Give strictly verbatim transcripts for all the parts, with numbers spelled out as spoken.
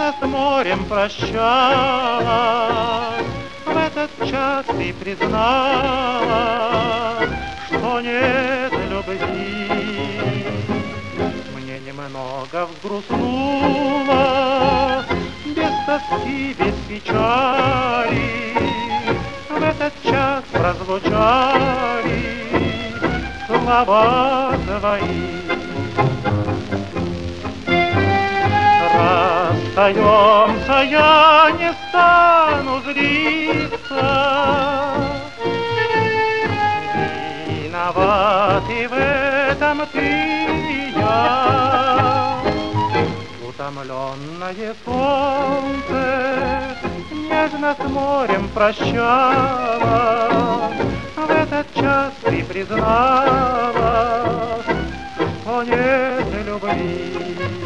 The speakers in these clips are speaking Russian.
нежно с морем прощалась. В этот час ты признала, что нет любви. Мне немного взгрустнуло, без тоски, без печали. В этот час прозвучали слова твои. Расстаемся, я не стану злиться. Виноват и в этом ты и я. Утомленное солнце нежно с морем прощалось. В этот час ты призналась, что нет любви.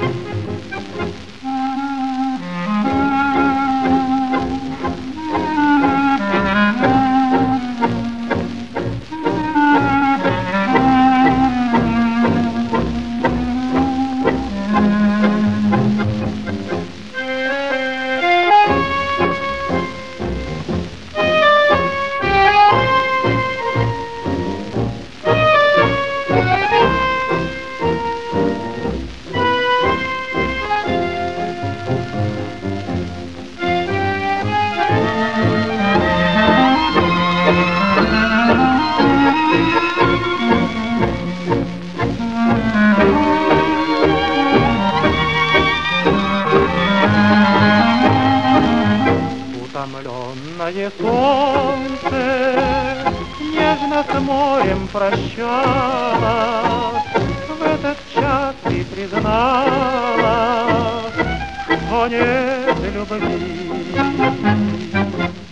Утомленное солнце нежно с морем прощалось. В этот час ты призналась, что нет любви.